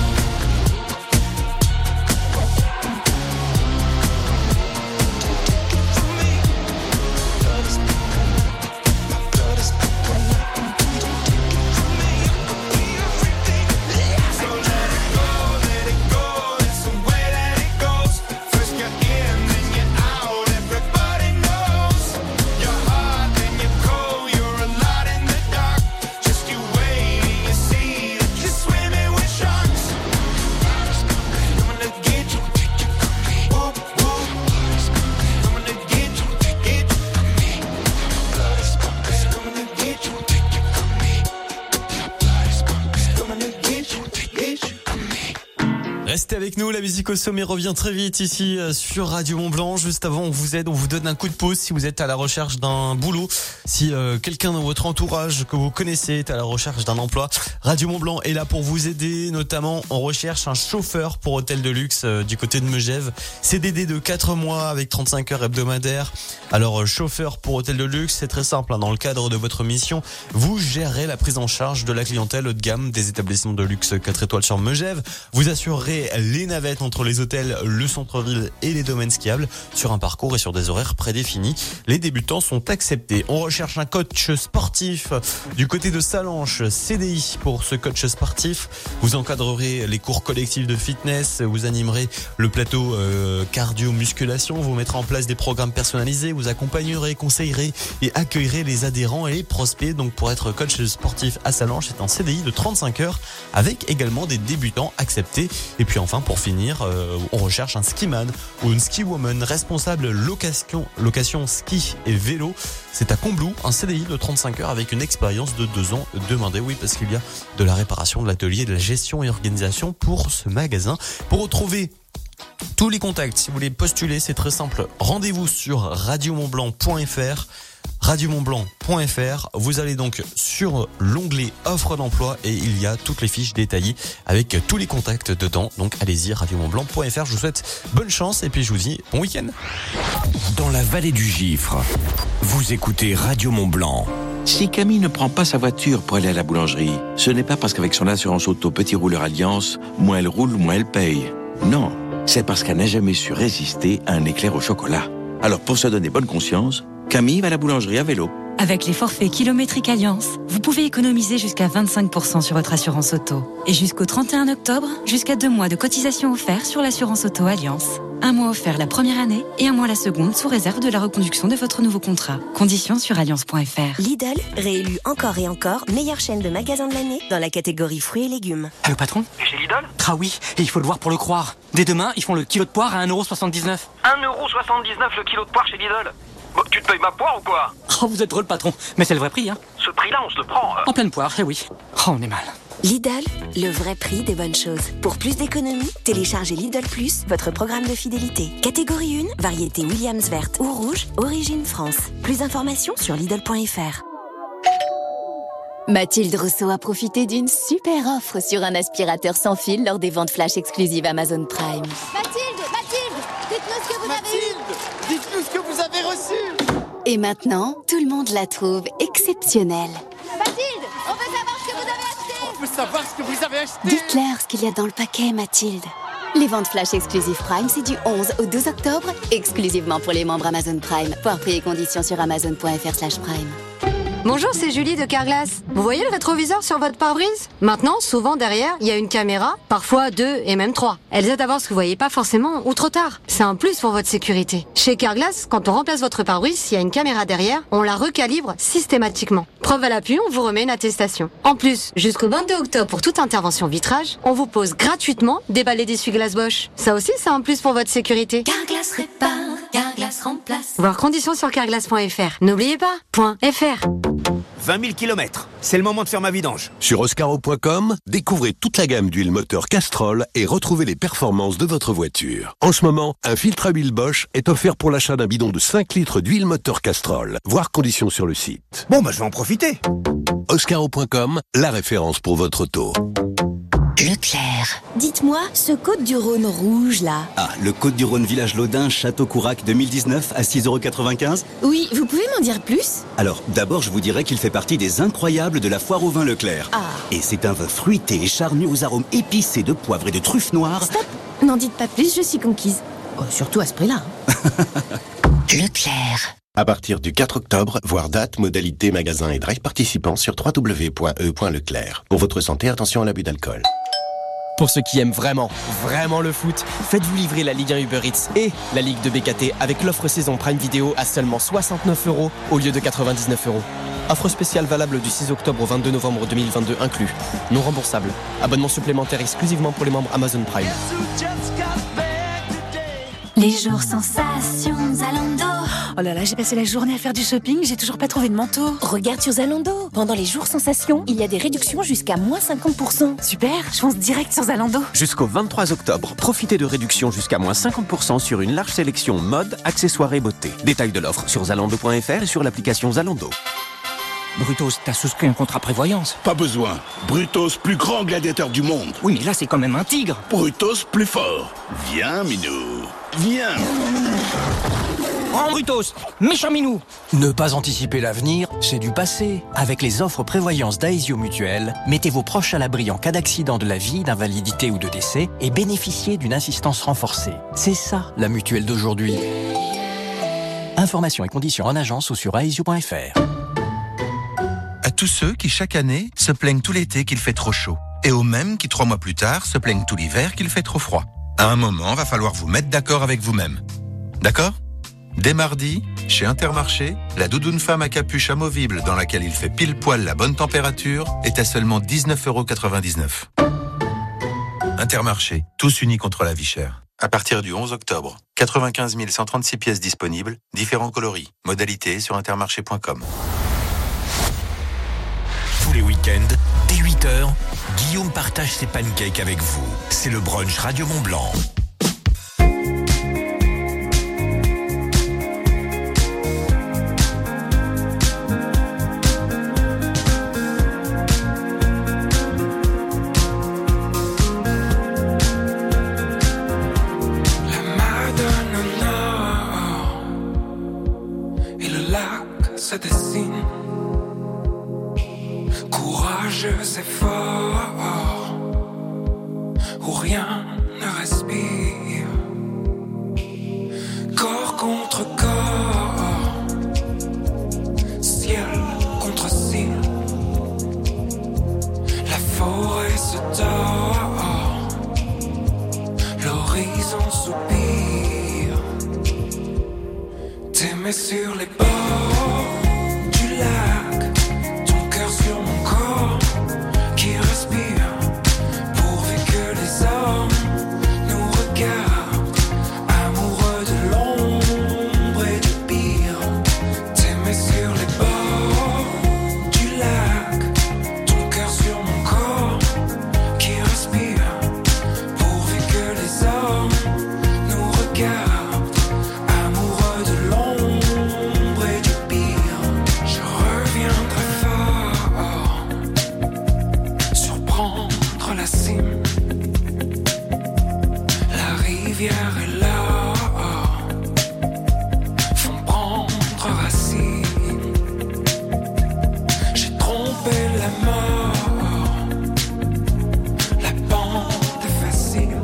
Restez avec nous, la musique au sommet revient très vite ici sur Radio Mont-Blanc. Juste avant, on vous aide, on vous donne un coup de pouce si vous êtes à la recherche d'un boulot, si euh, quelqu'un dans votre entourage que vous connaissez est à la recherche d'un emploi. Radio Mont-Blanc est là pour vous aider, notamment on recherche un chauffeur pour hôtel de luxe euh, du côté de Megève. C D D de quatre mois avec trente-cinq heures hebdomadaires. Alors euh, chauffeur pour hôtel de luxe, c'est très simple, hein, dans le cadre de votre mission, vous gérez la prise en charge de la clientèle haut de gamme des établissements de luxe quatre étoiles sur Megève. Vous assurerez les navettes entre les hôtels, le centre-ville et les domaines skiables sur un parcours et sur des horaires prédéfinis. Les débutants sont acceptés. On recherche un coach sportif du côté de Salanches, C D I pour ce coach sportif. Vous encadrerez les cours collectifs de fitness, vous animerez le plateau euh, cardio-musculation, vous mettrez en place des programmes personnalisés, vous accompagnerez, conseillerez et accueillerez les adhérents et les prospects. Donc pour être coach sportif à Salanches, c'est un C D I de trente-cinq heures avec également des débutants acceptés. Et puis enfin, pour finir, euh, on recherche un skiman ou une skiwoman responsable location, location ski et vélo. C'est à Combloux, un C D I de trente-cinq heures avec une expérience de deux ans demandée. Oui, parce qu'il y a de la réparation, de l'atelier, de la gestion et organisation pour ce magasin. Pour retrouver tous les contacts, si vous voulez postuler, c'est très simple. Rendez-vous sur radio mont blanc point f r. radio mont blanc point f r. Vous allez donc sur l'onglet offre d'emploi et il y a toutes les fiches détaillées avec tous les contacts dedans. Donc allez-y, radio mont blanc point f r. Je vous souhaite bonne chance et puis je vous dis bon week-end. Dans la vallée du Gifre, vous écoutez Radio Mont-Blanc. Si Camille ne prend pas sa voiture pour aller à la boulangerie, ce n'est pas parce qu'avec son assurance auto Petit Rouleur Alliance, moins elle roule, moins elle paye. Non, c'est parce qu'elle n'a jamais su résister à un éclair au chocolat. Alors pour se donner bonne conscience, Camille va à la boulangerie à vélo. Avec les forfaits kilométriques Alliance, vous pouvez économiser jusqu'à vingt-cinq pour cent sur votre assurance auto. Et jusqu'au trente et un octobre, jusqu'à deux mois de cotisation offert sur l'assurance auto Alliance. Un mois offert la première année et un mois la seconde sous réserve de la reconduction de votre nouveau contrat. Conditions sur alliance point f r. Lidl, réélu encore et encore meilleure chaîne de magasins de l'année dans la catégorie fruits et légumes. Allô patron ? Chez Lidl ? Ah oui, et il faut le voir pour le croire. Dès demain, ils font le kilo de poire à un euro soixante-dix-neuf. un euro soixante-dix-neuf le kilo de poire chez Lidl ? Bon, tu te payes ma poire ou quoi ? Oh, vous êtes drôle patron, mais c'est le vrai prix, hein. Ce prix-là, on se le prend. Euh... En pleine poire, eh oui. Oh, on est mal. Lidl, le vrai prix des bonnes choses. Pour plus d'économies, téléchargez Lidl Plus, votre programme de fidélité. Catégorie un, variété Williams verte ou rouge, origine France. Plus d'informations sur Lidl point f r. Mathilde Rousseau a profité d'une super offre sur un aspirateur sans fil lors des ventes flash exclusives Amazon Prime. Mathilde, Mathilde, dites-nous ce que vous Mathilde, avez eu. Dites-nous ce que vous avez reçu. Et maintenant, tout le monde la trouve exceptionnelle. Mathilde, on veut savoir ce que vous avez acheté. On veut savoir ce que vous avez acheté. Dites-leur ce qu'il y a dans le paquet, Mathilde. Les ventes flash exclusives Prime, c'est du onze au douze octobre, exclusivement pour les membres Amazon Prime. Voir prix et conditions sur amazon point f r slash prime. Bonjour, c'est Julie de Carglass. Vous voyez le rétroviseur sur votre pare-brise ? Maintenant, souvent derrière, il y a une caméra, parfois deux et même trois. Elles aident à voir ce que vous voyez pas forcément ou trop tard. C'est un plus pour votre sécurité. Chez Carglass, quand on remplace votre pare-brise, s'il y a une caméra derrière, on la recalibre systématiquement. Preuve à l'appui, on vous remet une attestation. En plus, jusqu'au vingt-deux octobre pour toute intervention vitrage, on vous pose gratuitement des balais d'essuie-glace Bosch. Ça aussi, c'est un plus pour votre sécurité. Carglass répare, Carglass remplace. Voir conditions sur carglass point f r. N'oubliez pas, .fr. vingt mille kilomètres, c'est le moment de faire ma vidange. Sur oscaro point com, découvrez toute la gamme d'huile moteur Castrol et retrouvez les performances de votre voiture. En ce moment, un filtre à huile Bosch est offert pour l'achat d'un bidon de cinq litres d'huile moteur Castrol. Voir conditions sur le site. Bon, bah je vais en profiter. oscaro point com, la référence pour votre auto. Leclerc. Dites-moi, ce Côte du Rhône rouge là. Ah, le Côte du Rhône Village Laudin Château-Courac deux mille dix-neuf à six euros quatre-vingt-quinze. Oui, vous pouvez m'en dire plus ? Alors, d'abord, je vous dirais qu'il fait partie des incroyables de la foire au vin Leclerc. Ah. Et c'est un vin fruité et charnu aux arômes épicés de poivre et de truffes noires. Stop, n'en dites pas plus, je suis conquise. Oh, surtout à ce prix-là. Leclerc. À partir du quatre octobre, voir date, modalité, magasin et drive participants sur w w w point e point leclerc. Pour votre santé, attention à l'abus d'alcool. Pour ceux qui aiment vraiment, vraiment le foot, faites-vous livrer la Ligue un Uber Eats et la Ligue de B K T avec l'offre saison Prime Video à seulement soixante-neuf euros au lieu de quatre-vingt-dix-neuf euros. Offre spéciale valable du six octobre au vingt-deux novembre deux mille vingt-deux inclus. Non remboursable. Abonnement supplémentaire exclusivement pour les membres Amazon Prime. Les jours sensations Zalando. Oh là là, j'ai passé la journée à faire du shopping, j'ai toujours pas trouvé de manteau. Regarde sur Zalando. Pendant les jours sensations, il y a des réductions jusqu'à moins cinquante pour cent. Super, je fonce direct sur Zalando. Jusqu'au vingt-trois octobre, profitez de réductions jusqu'à moins cinquante pour cent sur une large sélection mode, accessoires et beauté. Détails de l'offre sur zalando point f r et sur l'application Zalando. Brutos, t'as souscrit un contrat prévoyance. Pas besoin. Brutos, plus grand gladiateur du monde. Oui, mais là, c'est quand même un tigre. Brutos, plus fort. Viens, Minou. Viens. Oh, Brutos, méchant minou. Ne pas anticiper l'avenir, c'est du passé. Avec les offres prévoyance d'Aesio Mutuelle, mettez vos proches à l'abri en cas d'accident de la vie, d'invalidité ou de décès et bénéficiez d'une assistance renforcée. C'est ça, la mutuelle d'aujourd'hui. Informations et conditions en agence ou sur aesio point f r. À tous ceux qui, chaque année, se plaignent tout l'été qu'il fait trop chaud. Et aux mêmes qui, trois mois plus tard, se plaignent tout l'hiver qu'il fait trop froid. À un moment, va falloir vous mettre d'accord avec vous-même. D'accord ? Dès mardi, chez Intermarché, la doudoune femme à capuche amovible dans laquelle il fait pile poil la bonne température est à seulement dix-neuf euros quatre-vingt-dix-neuf. Intermarché, tous unis contre la vie chère. À partir du onze octobre, quatre-vingt-quinze mille cent trente-six pièces disponibles, différents coloris. Modalités sur intermarché point com. Tous les week-ends, dès huit heures, Guillaume partage ses pancakes avec vous. C'est le brunch Radio Mont-Blanc. Se dessine, courageux et fort, où rien ne respire, corps contre corps, ciel T'aimais sur les bords du lac, ton cœur sur mon corps qui respire, pourvu que les hommes nous regardent, amoureux de l'ombre et du pire. T'aimais sur les bords du lac, ton cœur sur mon corps qui respire, pourvu que les hommes nous regardent. Et là, font prendre racine. J'ai trompé la mort, la pente est facile.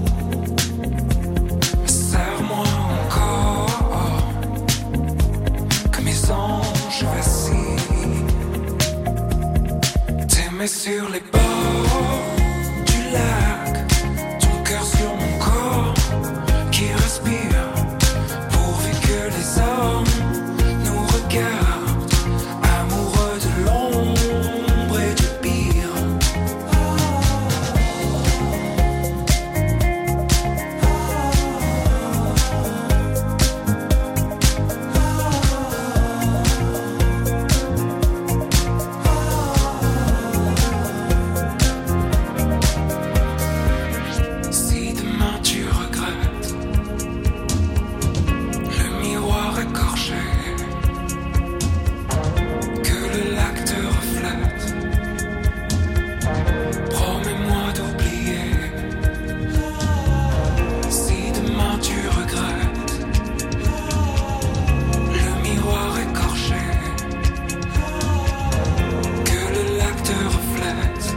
Mais serre-moi encore, que mes anges vacillent. T'aimais sur les bords du lac, ton cœur sur mon corps qui respire, pourvu que les hommes nous regardent, amoureux de l'ombre et du pire. Si demain tu regrettes le miroir écorché, que le lac te reflète, promets-moi d'oublier. Si demain tu regrettes le miroir écorché, que le lac te reflète,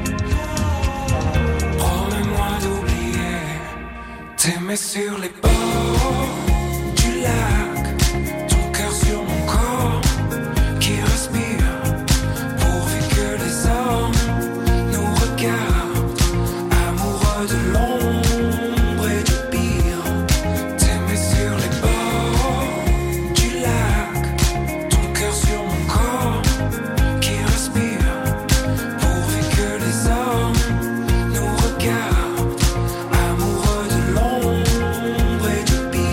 promets-moi d'oublier. T'aimais sur les bords du lac, ton cœur sur mon corps qui respire, pourvu que les hommes nous regardent, amoureux de l'ombre et du pire. T'aimais sur les bords du lac, ton cœur sur mon corps qui respire, pourvu que les hommes nous regardent, amoureux de l'ombre et du pire.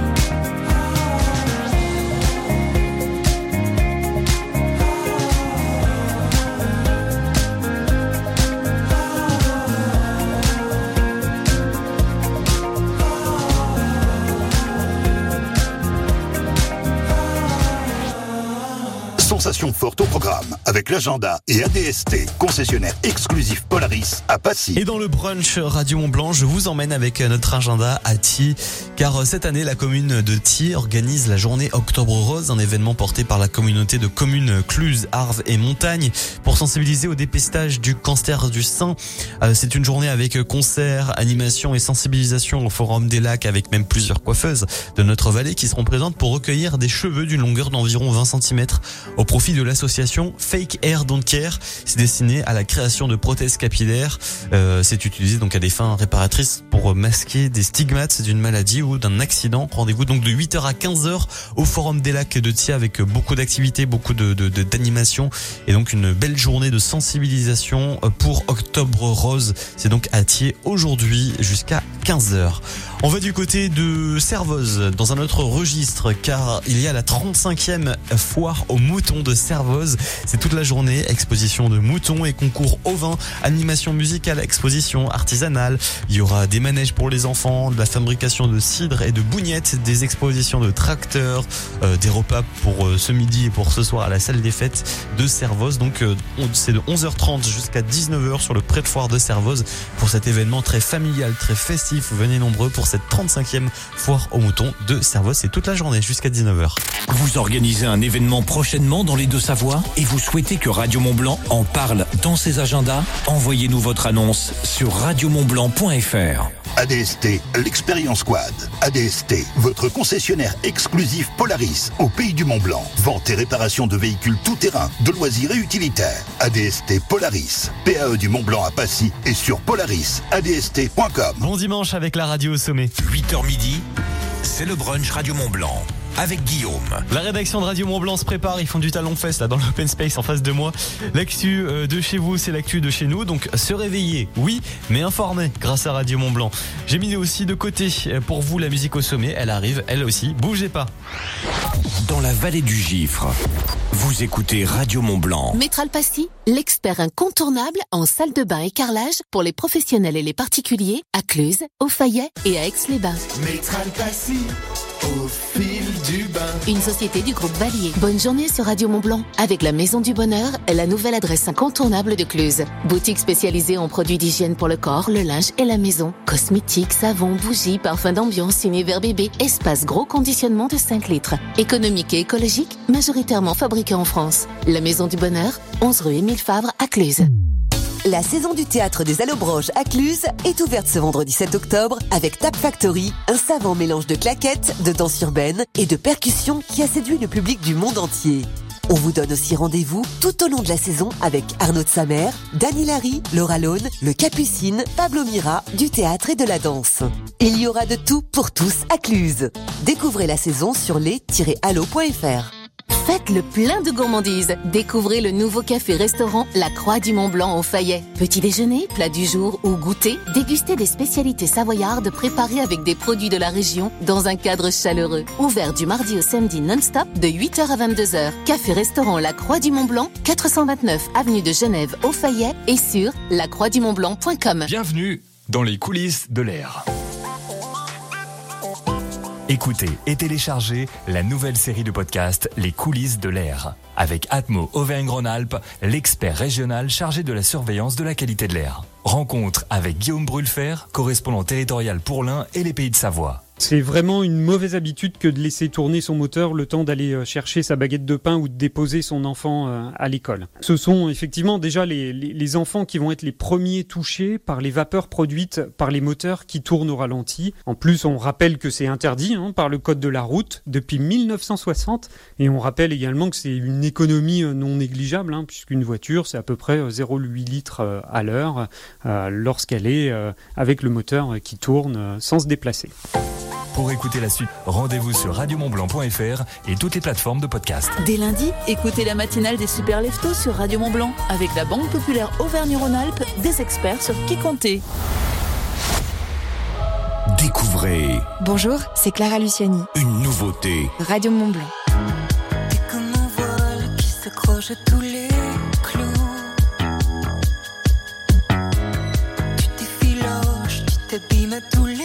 Sensation forte au programme avec l'agenda et A D S T, concessionnaire exclusif Polaris à Passy. Et dans le brunch Radio Mont-Blanc, je vous emmène avec notre agenda à Thiers, car cette année, la commune de Thiers organise la journée Octobre Rose, un événement porté par la communauté de communes Cluse, Arves et Montagne pour sensibiliser au dépistage du cancer du sein. C'est une journée avec concerts, animations et sensibilisation au Forum des Lacs, avec même plusieurs coiffeuses de notre vallée qui seront présentes pour recueillir des cheveux d'une longueur d'environ vingt centimètres au profit de l'association Fake Hair Don't Care. C'est destiné à la création de prothèses capillaires. Euh, c'est utilisé donc à des fins réparatrices pour masquer des stigmates d'une maladie ou d'un accident. Rendez-vous donc de huit heures à quinze heures au Forum des Lacs de Thiers avec beaucoup d'activités, beaucoup de, de, de d'animations et donc une belle journée de sensibilisation pour Octobre Rose. C'est donc à Thiers aujourd'hui jusqu'à quinze heures. On va du côté de Servoz dans un autre registre car il y a la trente-cinquième foire aux moutons de Servoz. C'est toute la journée, exposition de moutons et concours ovins, animation musicale, exposition artisanale. Il y aura des manèges pour les enfants, de la fabrication de cidre et de bougnettes, des expositions de tracteurs, euh, des repas pour euh, ce midi et pour ce soir à la salle des fêtes de Servoz. Donc euh, c'est de onze heures trente jusqu'à dix-neuf heures sur le pré de foire de Servoz pour cet événement très familial, très festif. Venez nombreux pour cette trente-cinquième foire aux moutons de Servoz. C'est toute la journée jusqu'à dix-neuf heures. Vous organisez un événement prochainement dans les Deux-Savoies et vous souhaitez que Radio Mont-Blanc en parle dans ses agendas? Envoyez-nous votre annonce sur radio mont blanc point f r. A D S T, l'Expérience Quad. A D S T, votre concessionnaire exclusif Polaris au pays du Mont-Blanc. Vente et réparation de véhicules tout-terrain, de loisirs et utilitaires. A D S T Polaris, P A E du Mont-Blanc à Passy et sur polaris a d s t point com. Bon dimanche avec la radio au sommet. huit heures midi, c'est le brunch Radio Mont-Blanc. avec Guillaume. La rédaction de Radio Mont-Blanc se prépare, ils font du talon fest là dans l'open space en face de moi. L'actu de chez vous, c'est l'actu de chez nous, donc se réveiller, oui, mais informer grâce à Radio Mont-Blanc. J'ai mis aussi de côté pour vous la musique au sommet, elle arrive, elle aussi, bougez pas. Dans la vallée du Gifre, vous écoutez Radio Mont-Blanc. Métral Passy, l'expert incontournable en salle de bain et carrelage pour les professionnels et les particuliers à Cluse, au Fayet et à Aix-les-Bains. Métral Passy, au fil du bain. Une société du groupe Valier. Bonne journée sur Radio Mont-Blanc avec la Maison du Bonheur, la nouvelle adresse incontournable de Cluse. Boutique spécialisée en produits d'hygiène pour le corps, le linge et la maison. Cosmétiques, savons, bougies, parfums d'ambiance, univers bébé, espace gros conditionnement de cinq litres. Économique et écologique, majoritairement fabriqué en France. La Maison du Bonheur, onze rue Émile Favre à Cluse. La saison du théâtre des Allobroges à Cluse est ouverte ce vendredi sept octobre avec Tap Factory, un savant mélange de claquettes, de danse urbaine et de percussions qui a séduit le public du monde entier. On vous donne aussi rendez-vous tout au long de la saison avec Arnaud de Samer, Dany Larry, Laura Lone, Le Capucine, Pablo Mira, du théâtre et de la danse. Il y aura de tout pour tous à Cluse. Découvrez la saison sur les tiret allo point f r. Faites le plein de gourmandises. Découvrez le nouveau café-restaurant La Croix du Mont-Blanc au Fayet. Petit déjeuner, plat du jour ou goûter, dégustez des spécialités savoyardes préparées avec des produits de la région dans un cadre chaleureux. Ouvert du mardi au samedi non-stop de huit heures à vingt-deux heures. Café-restaurant La Croix du Mont-Blanc, quatre cent vingt-neuf avenue de Genève au Fayet et sur la croix du mont blanc point com. Bienvenue dans les coulisses de l'air. Écoutez et téléchargez la nouvelle série de podcasts Les coulisses de l'air avec Atmo Auvergne-Rhône-Alpes, l'expert régional chargé de la surveillance de la qualité de l'air. Rencontre avec Guillaume Brulfer, correspondant territorial pour l'Ain et les Pays de Savoie. C'est vraiment une mauvaise habitude que de laisser tourner son moteur le temps d'aller chercher sa baguette de pain ou de déposer son enfant à l'école. Ce sont effectivement déjà les, les, les enfants qui vont être les premiers touchés par les vapeurs produites par les moteurs qui tournent au ralenti. En plus, on rappelle que c'est interdit hein, par le code de la route depuis mille neuf cent soixante et on rappelle également que c'est une économie non négligeable hein, puisqu'une voiture c'est à peu près zéro virgule huit litres à l'heure euh, lorsqu'elle est euh, avec le moteur qui tourne euh, sans se déplacer. Pour écouter la suite, rendez-vous sur radio mont blanc point f r et toutes les plateformes de podcast. Dès lundi, écoutez la matinale des Super Leftos sur Radio Mont-Blanc avec la Banque Populaire Auvergne-Rhône-Alpes, des experts sur qui compter. Découvrez. Bonjour, c'est Clara Luciani. Une nouveauté. Radio Mont-Blanc. T'es comme un voile qui s'accroche à tous les clous. Tu t'effiloches, tu t'abîmes à tous les